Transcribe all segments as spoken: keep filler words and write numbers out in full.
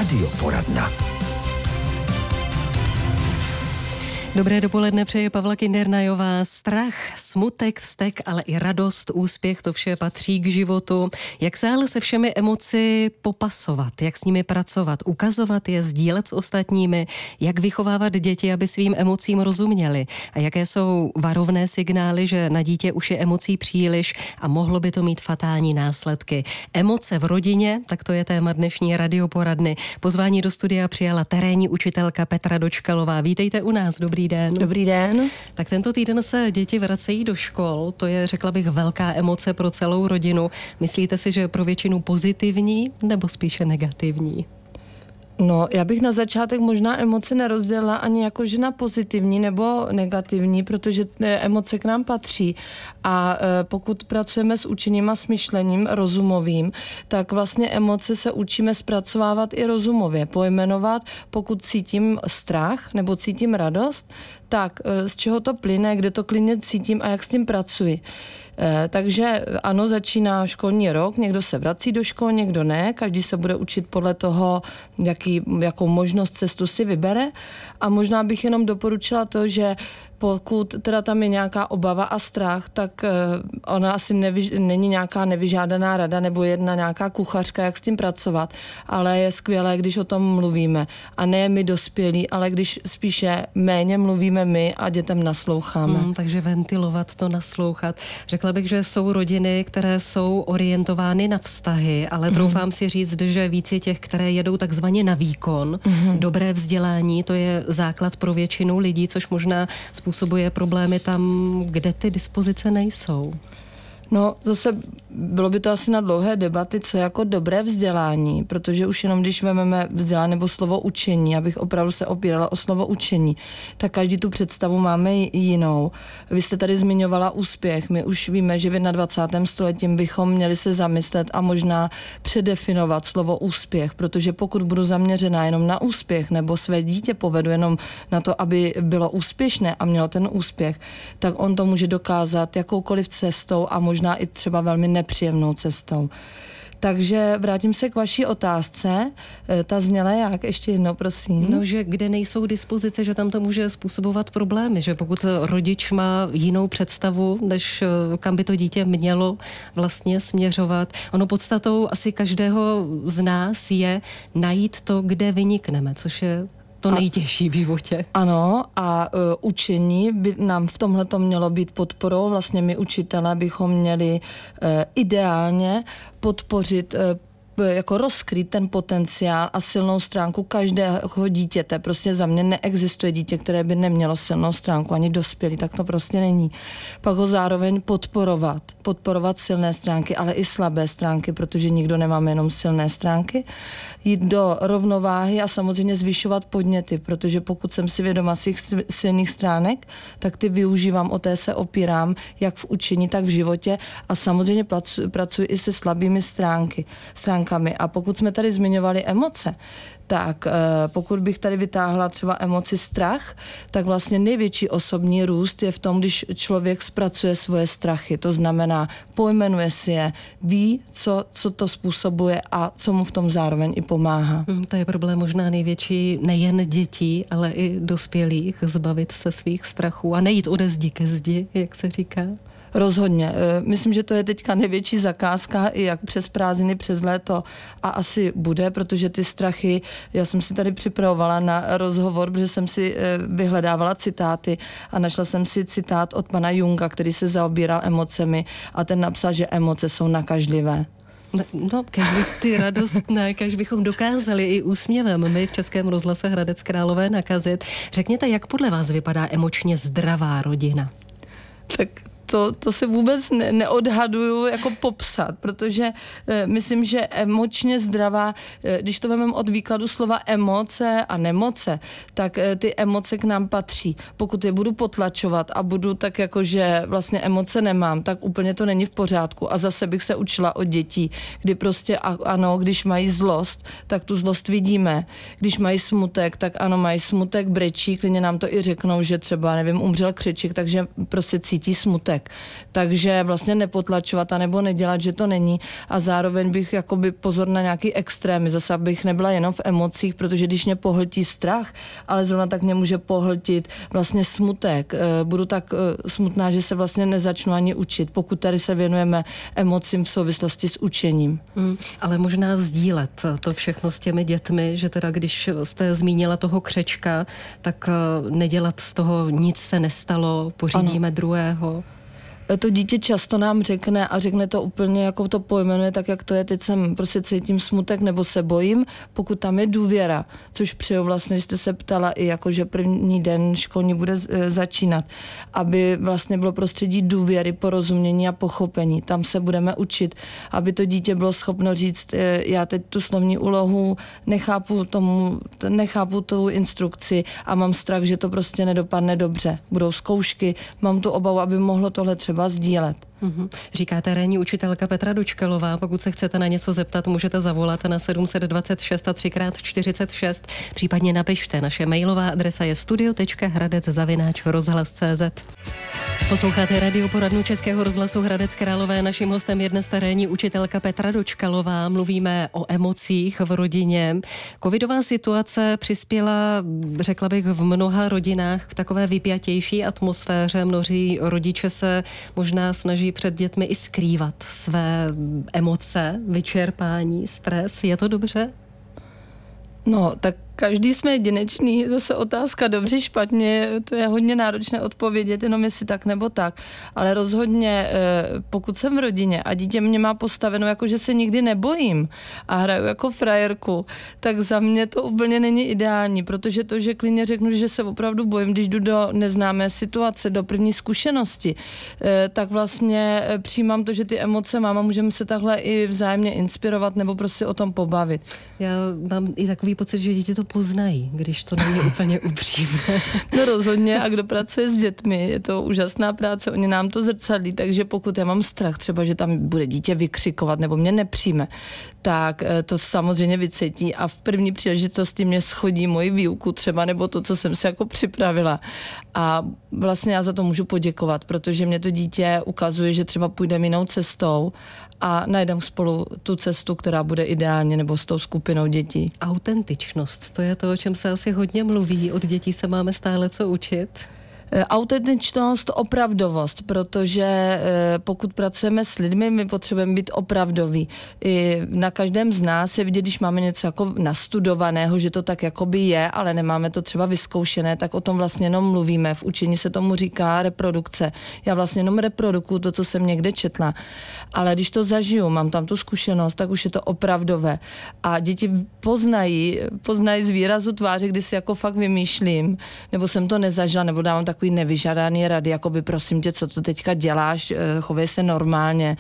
Radioporadna. Dobré dopoledne přeje Pavla Kindernajová. Strach, smutek, vztek, ale i radost, úspěch, to vše patří k životu. Jak se ale se všemi emoci popasovat, jak s nimi pracovat, ukazovat je, sdílet s ostatními, jak vychovávat děti, aby svým emocím rozuměli a jaké jsou varovné signály, že na dítě už je emocí příliš a mohlo by to mít fatální následky. Emoce v rodině, tak to je téma dnešní radioporadny. Pozvání do studia přijala terénní učitelka Petra Dočkalová. Vítejte u nás, dobrý den. Dobrý den. Tak tento týden se děti vracejí do škol, to je, řekla bych, velká emoce pro celou rodinu. Myslíte si, že je pro většinu pozitivní nebo spíše negativní? No, já bych na začátek možná emoce nerozdělila ani jako že na pozitivní nebo negativní, protože emoce k nám patří a pokud pracujeme s učením a s myšlením rozumovým, tak vlastně emoce se učíme zpracovávat i rozumově, pojmenovat, pokud cítím strach nebo cítím radost, tak z čeho to plyne, kde to klidně cítím a jak s tím pracuji. Takže ano, začíná školní rok, někdo se vrací do škol, někdo ne, každý se bude učit podle toho, jaký, jakou možnost cestu si vybere a možná bych jenom doporučila to, že pokud teda tam je nějaká obava a strach, tak ona asi nevyž, není nějaká nevyžádaná rada nebo jedna nějaká kuchařka, jak s tím pracovat, ale je skvělé, když o tom mluvíme. A ne my dospělí, ale když spíše méně mluvíme my a dětem nasloucháme. Hmm, takže ventilovat to, naslouchat. Řekla bych, že jsou rodiny, které jsou orientovány na vztahy, ale troufám hmm. si říct, že víc je těch, které jedou takzvaně na výkon. Hmm. Dobré vzdělání, to je základ pro většinu lidí, což možná způsobuje problémy tam, kde ty dispozice nejsou. No zase bylo by to asi na dlouhé debaty, co jako dobré vzdělání, protože už jenom když vezmeme vzdělání nebo slovo učení, abych opravdu se opírala o slovo učení, tak každý tu představu máme jinou. Vy jste tady zmiňovala úspěch. My už víme, že v dvacátém prvním století bychom měli se zamyslet a možná předefinovat slovo úspěch, protože pokud budu zaměřená jenom na úspěch nebo své dítě povedu jenom na to, aby bylo úspěšné a mělo ten úspěch, tak on to může dokázat jakoukoliv cestou a možná i třeba velmi nepříjemnou cestou. Takže vrátím se k vaší otázce. Ta zněla jak? Ještě jednou, prosím. No, že kde nejsou dispozice, že tam to může způsobovat problémy, že pokud rodič má jinou představu, než kam by to dítě mělo vlastně směřovat. Ono podstatou asi každého z nás je najít to, kde vynikneme, což je to nejtěžší v životě. Ano, a uh, učení by nám v tomhletom mělo být podporou. Vlastně my učitelé bychom měli uh, ideálně podpořit uh, jako rozkrýt ten potenciál a silnou stránku každého dítěte. Prostě za mě neexistuje dítě, které by nemělo silnou stránku, ani dospělý, tak to prostě není. Pak ho zároveň podporovat. Podporovat silné stránky, ale i slabé stránky, protože nikdo nemáme jenom silné stránky. Jít do rovnováhy a samozřejmě zvyšovat podněty, protože pokud jsem si vědoma svých silných stránek, tak ty využívám, o té se opírám, jak v učení, tak v životě a samozřejmě pracuji, pracuji i se slabými stránky, stránkami. A pokud jsme tady zmiňovali emoce, tak pokud bych tady vytáhla třeba emoci strach, tak vlastně největší osobní růst je v tom, když člověk zpracuje svoje strachy. To znamená, pojmenuje si je, ví, co, co to způsobuje a co mu v tom zároveň i pomáhá. Hmm, to je problém možná největší nejen dětí, ale i dospělých, zbavit se svých strachů a nejít ode zdi ke zdi, jak se říká. Rozhodně. Myslím, že to je teďka největší zakázka, i jak přes prázdniny, přes léto a asi bude, protože ty strachy, já jsem si tady připravovala na rozhovor, protože jsem si vyhledávala citáty a našla jsem si citát od pana Junga, který se zaobíral emocemi a ten napsal, že emoce jsou nakažlivé. No, kež by ty radostné, kež bychom dokázali i úsměvem my v Českém rozhlase Hradec Králové nakazit. Řekněte, jak podle vás vypadá emočně zdravá rodina? Tak To, to si vůbec ne, neodhaduju jako popsat, protože e, myslím, že emočně zdravá, e, když to vezmeme od výkladu slova emoce a nemoce, tak e, ty emoce k nám patří. Pokud je budu potlačovat a budu tak jako, že vlastně emoce nemám, tak úplně to není v pořádku. A zase bych se učila od dětí, kdy prostě a, ano, když mají zlost, tak tu zlost vidíme. Když mají smutek, tak ano, mají smutek, brečí, klidně nám to i řeknou, že třeba, nevím, umřel křečík, takže prostě cítí smutek. smutek. Takže vlastně nepotlačovat a nebo nedělat, že to není. A zároveň bych jakoby pozor na nějaký extrémy. Zase abych nebyla jenom v emocích, protože když mě pohltí strach, ale zrovna tak mě může pohltit vlastně smutek. Budu tak smutná, že se vlastně nezačnu ani učit, pokud tady se věnujeme emocím v souvislosti s učením. Hmm, ale možná sdílet to všechno s těmi dětmi, že teda když jste zmínila toho křečka, tak nedělat z toho nic se nestalo, pořídíme ano. druhého. To dítě často nám řekne a řekne to úplně, jako to pojmenuje, tak jak to je, teď jsem prostě cítím smutek nebo se bojím, pokud tam je důvěra, což přeju vlastně, jste se ptala i jako, že první den školní bude začínat, aby vlastně bylo prostředí důvěry, porozumění a pochopení. Tam se budeme učit, aby to dítě bylo schopno říct, já teď tu slovní úlohu nechápu tomu, nechápu tu instrukci a mám strach, že to prostě nedopadne dobře. Budou zkoušky, mám tu obavu, aby mohlo tohle třeba sdílet. Mm-hmm. Říká terénní učitelka Petra Dočkalová. Pokud se chcete na něco zeptat, můžete zavolat na sedm set dvacet šest a tři krát čtyřicet šest. Případně napište. Naše mailová adresa je studio tečka hradec zavináč rozhlas tečka cé zet. Posloucháte radioporadnu Českého rozhlasu Hradec Králové. Naším hostem je dnes terénní učitelka Petra Dočkalová. Mluvíme o emocích v rodině. Covidová situace přispěla, řekla bych, v mnoha rodinách k takové vypjatější atmosféře. Mnozí rodiče se možná snaží před dětmi i skrývat své emoce, vyčerpání, stres. Je to dobře? No, tak každý jsme jedinečný, zase otázka dobře, špatně, to je hodně náročné odpovědět, jenom jestli tak nebo tak, ale rozhodně, pokud jsem v rodině a dítě mě má postaveno, jako že se nikdy nebojím a hraju jako frajerku, tak za mě to úplně není ideální, protože to, že klidně řeknu, že se opravdu bojím, když jdu do neznámé situace, do první zkušenosti, tak vlastně přijímám to, že ty emoce mám a můžeme se takhle i vzájemně inspirovat nebo prostě o tom pobavit. Já mám i takový pocit, že dítě to poznají, když to není úplně upřímné. No rozhodně, a kdo pracuje s dětmi, je to úžasná práce, oni nám to zrcadlí, takže pokud já mám strach třeba, že tam bude dítě vykřikovat nebo mě nepřijme, tak to samozřejmě vycítí a v první příležitosti mě schodí moji výuku třeba nebo to, co jsem si jako připravila. A vlastně já za to můžu poděkovat, protože mě to dítě ukazuje, že třeba půjdeme jinou cestou a najdeme spolu tu cestu, která bude ideálně nebo s tou skupinou dětí. Autentičnost, to je to, o čem se asi hodně mluví. Od dětí se máme stále co učit. Autentičnost, opravdovost, protože pokud pracujeme s lidmi, my potřebujeme být opravdoví. I na každém z nás je vidět, když máme něco jako nastudovaného, že to tak jakoby je, ale nemáme to třeba vyzkoušené, tak o tom vlastně jenom mluvíme. V učení se tomu říká reprodukce. Já vlastně jenom reprodukuju to, co jsem někde četla. Ale když to zažiju, mám tam tu zkušenost, tak už je to opravdové. A děti poznají, poznají z výrazu tváře, kdy si jako fakt vymýšlím, nebo jsem to nezažila, nebo dávám takový nevyžádaný rady, jakoby prosím tě, co to teďka děláš, chovej se normálně,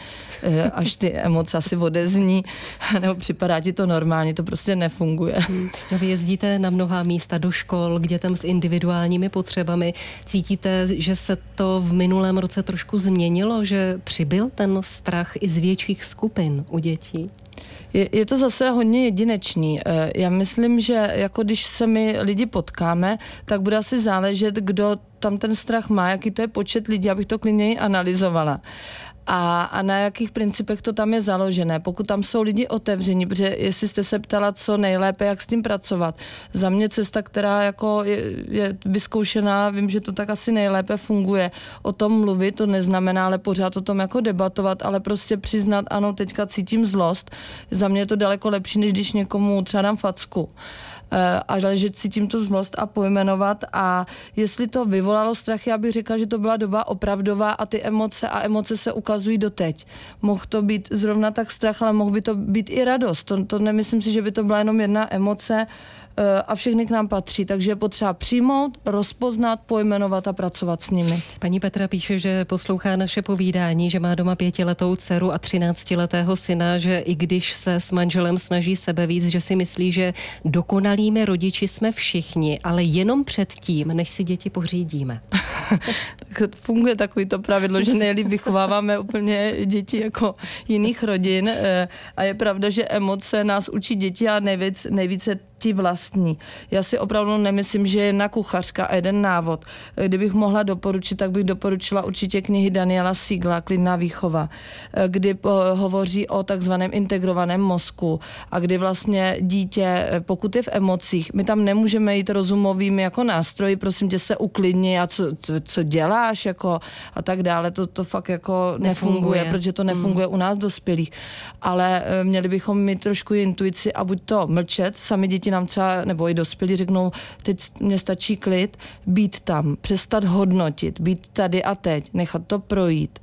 až ty emoce asi odezní, nebo připadá ti to normálně, to prostě nefunguje. No, vy jezdíte na mnohá místa do škol k dětem s individuálními potřebami. Cítíte, že se to v minulém roce trošku změnilo, že přibyl ten strach i z větších skupin u dětí? Je, je to zase hodně jedinečný. Já myslím, že jako když se my lidi potkáme, tak bude asi záležet, kdo tam ten strach má, jaký to je počet lidí, abych to klidně i analyzovala. A, a na jakých principech to tam je založené. Pokud tam jsou lidi otevření, protože jestli jste se ptala, co nejlépe, jak s tím pracovat. Za mě cesta, která jako je, je vyzkoušená, vím, že to tak asi nejlépe funguje. O tom mluvit, to neznamená, ale pořád o tom jako debatovat, ale prostě přiznat, ano, teďka cítím zlost. Za mě je to daleko lepší, než když někomu třeba dám facku. Ale že cítím tu zlost a pojmenovat a jestli to vyvolalo strach, já bych řekla, že to byla doba opravdová a ty emoce a emoce se ukazují doteď. Mohl to být zrovna tak strach, ale mohl by to být i radost. To, to nemyslím si, že by to byla jenom jedna emoce a všechny k nám patří, takže je potřeba přijmout, rozpoznat, pojmenovat a pracovat s nimi. Paní Petra píše, že poslouchá naše povídání, že má doma pětiletou dceru a třináctiletého syna, že i když se s manželem snaží sebevíc, že si myslí, že dokonalými rodiči jsme všichni, ale jenom předtím, než si děti pořídíme. Tak funguje takový to pravidlo, že nejlíp vychováváme úplně děti jako jiných rodin a je pravda, že emoce nás učí děti a nejvíc, nejvíce ti vlastní. Já si opravdu nemyslím, že jedna kuchařka a jeden návod. Kdybych mohla doporučit, tak bych doporučila určitě knihy Daniela Siegla, Klidná výchova, kdy hovoří o takzvaném integrovaném mozku a kdy vlastně dítě, pokud je v emocích, my tam nemůžeme jít rozumovými jako nástroji, prosím tě se uklidni a co, co, co děláš jako a tak dále. To, to fakt jako nefunguje, nefunguje protože to nefunguje mm. u nás dospělých. Ale měli bychom mít trošku intuici a buď to mlčet, sami děti nám třeba, nebo i dospělí řeknou, teď mě stačí klid, být tam, přestat hodnotit, být tady a teď, nechat to projít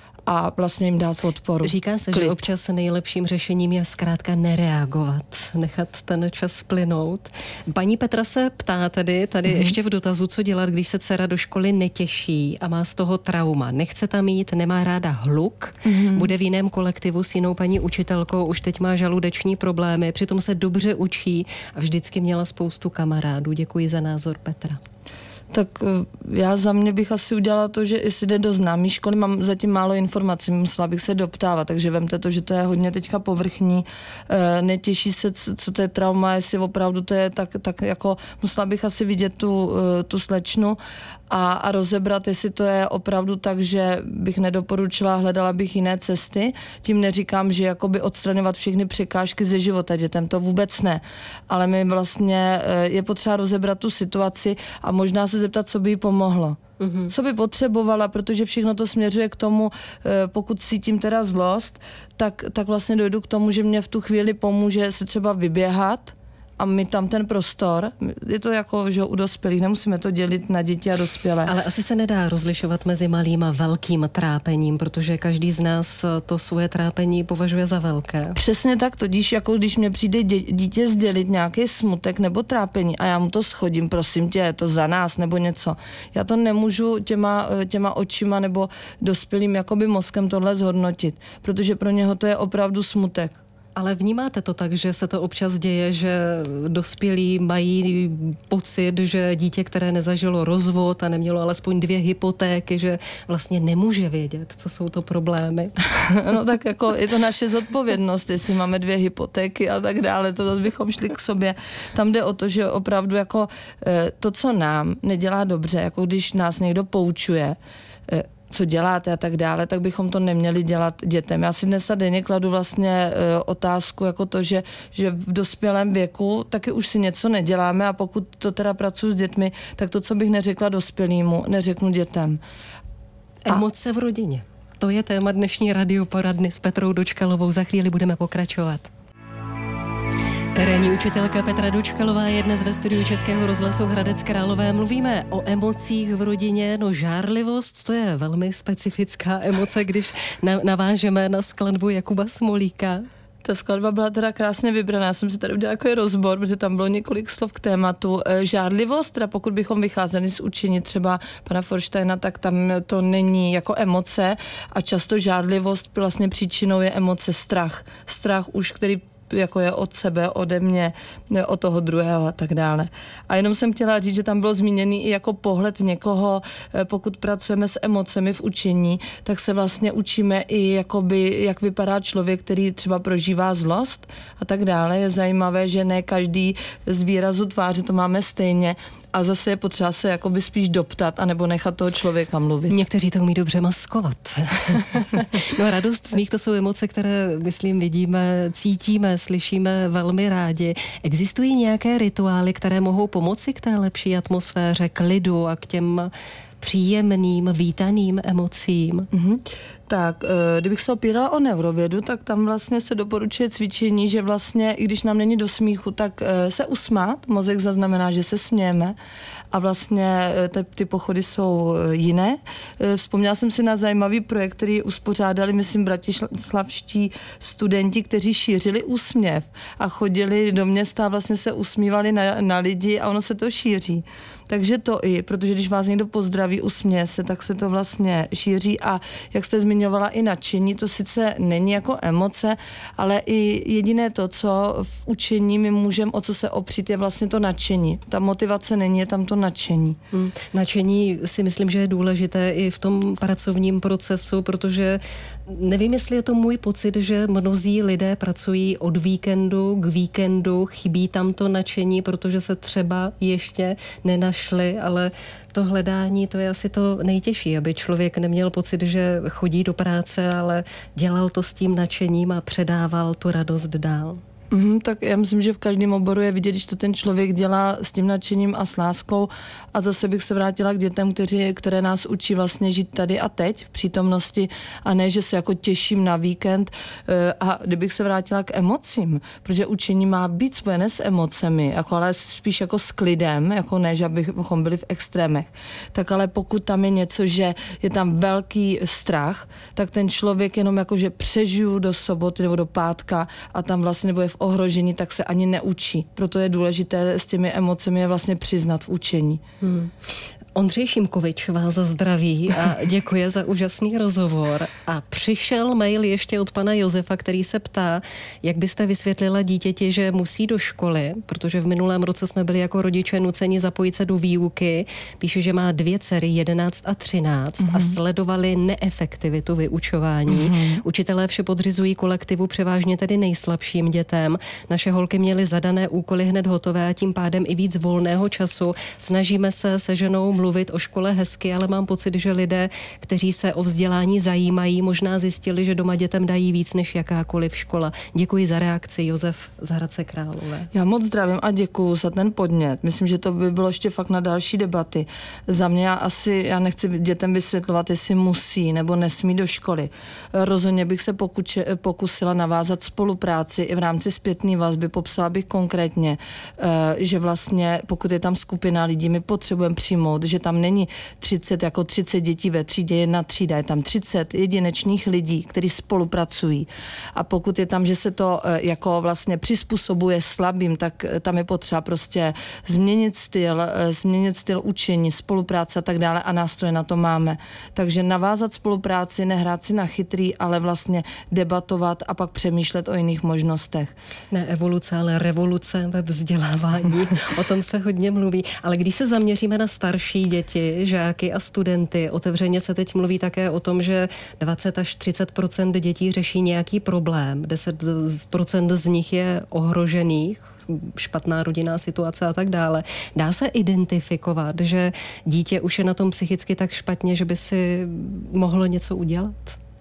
a vlastně jim dát podporu. Říká se, klid. Že občas nejlepším řešením je zkrátka nereagovat, nechat ten čas plynout. Paní Petra se ptá tady, tady mm-hmm. ještě v dotazu, co dělat, když se dcera do školy netěší a má z toho trauma. Nechce tam jít, nemá ráda hluk, mm-hmm. bude v jiném kolektivu s jinou paní učitelkou, už teď má žaludeční problémy, přitom se dobře učí a vždycky měla spoustu kamarádů. Děkuji za názor Petra. Tak já za mě bych asi udělala to, že jestli jde do známý školy, mám zatím málo informací, musela bych se doptávat, takže vemte to, že to je hodně teďka povrchní, netěší se, co to je trauma, jestli opravdu to je tak, tak jako musela bych asi vidět tu, tu slečnu a, a rozebrat, jestli to je opravdu tak, že bych nedoporučila, hledala bych jiné cesty. Tím neříkám, že jakoby odstraňovat všechny překážky ze života dětem, to vůbec ne. Ale my vlastně je potřeba rozebrat tu situaci a možná se zeptat, co by jí pomohlo. Mm-hmm. Co by potřebovala, protože všechno to směřuje k tomu, pokud cítím teda zlost, tak, tak vlastně dojdu k tomu, že mě v tu chvíli pomůže se třeba vyběhat a mít tam ten prostor. Je to jako, že u dospělých, nemusíme to dělit na děti a dospělé. Ale asi se nedá rozlišovat mezi malým a velkým trápením, protože každý z nás to svoje trápení považuje za velké. Přesně tak, tudíž jako když mě přijde dě, dítě sdělit nějaký smutek nebo trápení a já mu to schodím, prosím tě, je to za nás nebo něco. Já to nemůžu těma, těma očima nebo dospělým jakoby mozkem tohle zhodnotit, protože pro něho to je opravdu smutek. Ale vnímáte to tak, že se to občas děje, že dospělí mají pocit, že dítě, které nezažilo rozvod a nemělo alespoň dvě hypotéky, že vlastně nemůže vědět, co jsou to problémy? No tak jako je to naše zodpovědnost, jestli máme dvě hypotéky a tak dále, to zase bychom šli k sobě. Tam jde o to, že opravdu jako to, co nám nedělá dobře, jako když nás někdo poučuje, co děláte a tak dále, tak bychom to neměli dělat dětem. Já si dnes a denně kladu vlastně e, otázku jako to, že, že v dospělém věku taky už si něco neděláme a pokud to teda pracuji s dětmi, tak to, co bych neřekla dospělýmu, neřeknu dětem. A... Emoce v rodině. To je téma dnešní radioporadny s Petrou Dočkalovou. Za chvíli budeme pokračovat. Terénní učitelka Petra Dočkalová je dnes ve studiu Českého rozhlasu Hradec Králové. Mluvíme o emocích v rodině. No žárlivost, to je velmi specifická emoce, když navážeme na skladbu Jakuba Smolíka. Ta skladba byla teda krásně vybraná. Já jsem si tady udělala jako rozbor, protože tam bylo několik slov k tématu. Žárlivost, teda pokud bychom vycházeli z učení třeba pana Forsteina, tak tam to není jako emoce a často žárlivost vlastně příčinou je emoce strach. Strach už, který jako je od sebe, ode mě, od toho druhého a tak dále. A jenom jsem chtěla říct, že tam bylo zmíněný i jako pohled někoho, pokud pracujeme s emocemi v učení, tak se vlastně učíme i jakoby, jak vypadá člověk, který třeba prožívá zlost a tak dále. Je zajímavé, že ne každý z výrazu tváře to máme stejně. A zase je potřeba se jakoby spíš doptat, anebo nechat toho člověka mluvit. Někteří to umí dobře maskovat. No radost, smích, to jsou emoce, které, myslím, vidíme, cítíme, slyšíme velmi rádi. Existují nějaké rituály, které mohou pomoci k té lepší atmosféře, k lidu a k těm příjemným, vítaným emocím? Mm-hmm. Tak, kdybych se opírala o neurovědu, tak tam vlastně se doporučuje cvičení, že vlastně, i když nám není do smíchu, tak se usmát, mozek zaznamená, že se smějeme a vlastně ty, ty pochody jsou jiné. Vzpomněla jsem si na zajímavý projekt, který uspořádali, myslím, bratislavští studenti, kteří šířili úsměv a chodili do města a vlastně se usmívali na, na lidi a ono se to šíří. Takže to i, protože když vás někdo pozdraví, usměje se, tak se to vlastně šíří a jak jste zmiňovala i nadšení, to sice není jako emoce, ale i jediné to, co v učení my můžeme, o co se opřít, je vlastně to nadšení. Ta motivace není, je tam to nadšení. Hmm. Nadšení si myslím, že je důležité i v tom pracovním procesu, protože nevím, jestli je to můj pocit, že mnozí lidé pracují od víkendu k víkendu, chybí tam to nadšení, protože se třeba ještě nenašli, ale to hledání, to je asi to nejtěžší, aby člověk neměl pocit, že chodí do práce, ale dělal to s tím nadšením a předával tu radost dál. Mm, tak já myslím, že v každém oboru je vidět, když to ten člověk dělá s tím nadšením a s láskou. A zase bych se vrátila k dětem, kteří, které nás učí vlastně žít tady a teď v přítomnosti a ne, že se jako těším na víkend. A kdybych se vrátila k emocím, protože učení má být spojené s emocemi, jako ale spíš jako s klidem, jako ne, že abychom byli v extrémech. Tak ale pokud tam je něco, že je tam velký strach, tak ten člověk jenom jako, že přežiju do soboty nebo do pátka a tam vlastně nebo je v ohrožení, tak se ani neučí. Proto je důležité s těmi emocemi je vlastně přiznat v učení. Hmm. Ondřej Šimkovič vás zdraví a děkuje za úžasný rozhovor. A přišel mail ještě od pana Josefa, který se ptá, jak byste vysvětlila dítěti, že musí do školy, protože v minulém roce jsme byli jako rodiče nuceni zapojit se do výuky. Píše, že má dvě dcery, jedenáct a třináct, mm-hmm. a sledovali neefektivitu vyučování. Mm-hmm. Učitelé vše podřizují kolektivu, převážně tedy nejslabším dětem. Naše holky měly zadané úkoly hned hotové a tím pádem i víc volného času. Snažíme se se ženou mluvit o škole hezky, ale mám pocit, že lidé, kteří se o vzdělání zajímají, možná zjistili, že doma dětem dají víc než jakákoliv škola. Děkuji za reakci, Josef z Hradce Králové. Já moc zdravím a děkuju za ten podnět. Myslím, že to by bylo ještě fakt na další debaty. Za mě já asi, já nechci dětem vysvětlovat, jestli musí nebo nesmí do školy. Rozhodně bych se pokuče, pokusila navázat spolupráci i v rámci zpětné vazby. Popsala bych konkrétně, že vlastně pokud je tam skupina lidí, my potřebujeme přijmout, že tam není třicet jako třicet dětí ve třídě, jedna třída, je tam třicet jedinečných lidí, kteří spolupracují. A pokud je tam, že se to jako vlastně přizpůsobuje slabým, tak tam je potřeba prostě změnit styl, změnit styl učení, spolupráce a tak dále a nástroje na to máme. Takže navázat spolupráci, nehrát si na chytrý, ale vlastně debatovat a pak přemýšlet o jiných možnostech. Ne evoluce, ale revoluce ve vzdělávání. O tom se hodně mluví. Ale když se zaměříme na starší děti, žáky a studenty, otevřeně se teď mluví také o tom, že dvacet až třicet procent dětí řeší nějaký problém, deset procent z nich je ohrožených, špatná rodinná situace a tak dále. Dá se identifikovat, že dítě už je na tom psychicky tak špatně, že by si mohlo něco udělat?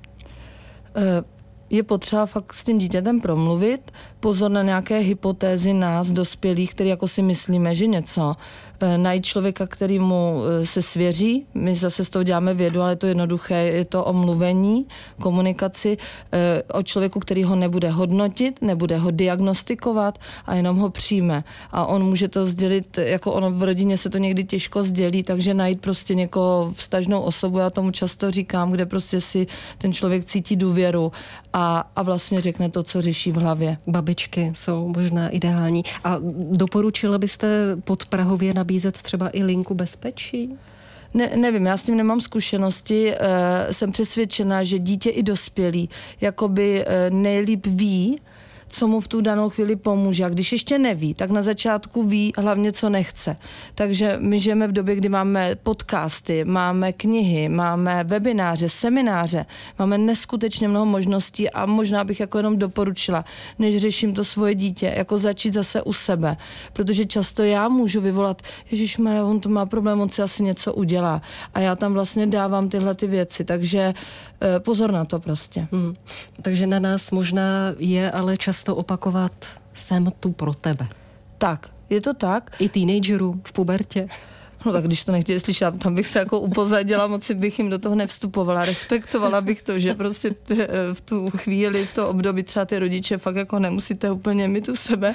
Uh. Je potřeba fakt s tím dítětem promluvit, pozor na nějaké hypotézy nás, dospělých, který jako si myslíme, že něco. E, najít člověka, který mu e, se svěří, my zase z toho děláme vědu, ale je to jednoduché, je to o mluvení, komunikaci, e, o člověku, který ho nebude hodnotit, nebude ho diagnostikovat a jenom ho přijme. A on může to sdělit, jako ono v rodině se to někdy těžko sdělí, takže najít prostě někoho vztažnou osobu, já tomu často říkám, kde prostě si ten člověk cítí důvěru a, a vlastně řekne to, co řeší v hlavě. Babičky jsou možná ideální. A doporučila byste podprahově nabízet třeba i linku bezpečí? Ne, nevím, já s tím nemám zkušenosti, e, jsem přesvědčena, že dítě i dospělí jakoby e, nejlíp ví, co mu v tu danou chvíli pomůže. A když ještě neví, tak na začátku ví hlavně, co nechce. Takže my žijeme v době, kdy máme podcasty, máme knihy, máme webináře, semináře, máme neskutečně mnoho možností a možná bych jako jenom doporučila, než řeším to svoje dítě, jako začít zase u sebe. Protože často já můžu vyvolat, ježišmarja, on to má problém, on si asi něco udělá. A já tam vlastně dávám tyhle ty věci, takže eh, pozor na to prostě. Hmm. Takže na nás možná je ale čas to opakovat, jsem tu pro tebe. Tak, je to tak. I teenagerů v pubertě. No tak když to nechtěli slyšet, tam bych se jako upozadila, moc bych jim do toho nevstupovala. Respektovala bych to, že prostě t- v tu chvíli, v to období třeba ty rodiče fakt jako nemusíte úplně mít u sebe,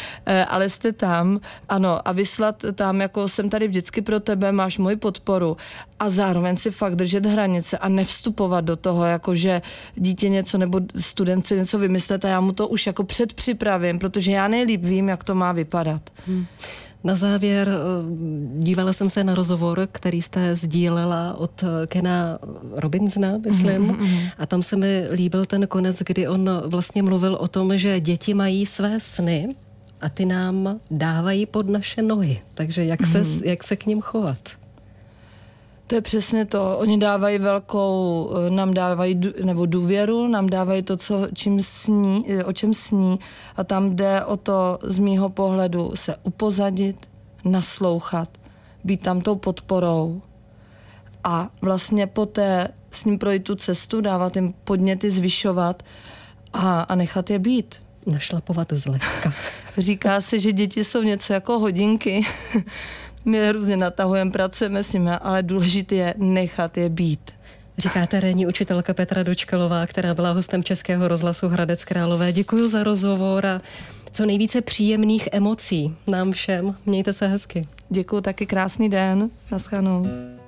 ale jste tam, ano, a vyslat tam, jako jsem tady vždycky pro tebe, máš moji podporu a zároveň si fakt držet hranice a nevstupovat do toho, jako že dítě něco nebo student si něco vymyslet a já mu to už jako předpřipravím, protože já nejlíp vím, jak to má vypadat. Hmm. Na závěr dívala jsem se na rozhovor, který jste sdílela od Kena Robinsona, myslím, mm-hmm. a tam se mi líbil ten konec, kdy on vlastně mluvil o tom, že děti mají své sny, a ty nám dávají pod naše nohy. Takže jak se, mm. jak se k ním chovat? To je přesně to. Oni dávají velkou, nám dávají nebo důvěru, nám dávají to, co, čím sní, o čem sní, a tam jde o to z mýho pohledu se upozadit, naslouchat, být tam tou podporou a vlastně poté s ním projít tu cestu, dávat jim podněty, zvyšovat a, a nechat je být. Našlapovat zlehka. Říká se, že děti jsou něco jako hodinky. My je různě natahujeme, pracujeme s nimi, ale důležité je nechat je být. Říká terénní učitelka Petra Dočkalová, která byla hostem Českého rozhlasu Hradec Králové. Děkuji za rozhovor a co nejvíce příjemných emocí nám všem. Mějte se hezky. Děkuji, taky krásný den. Naschledanou.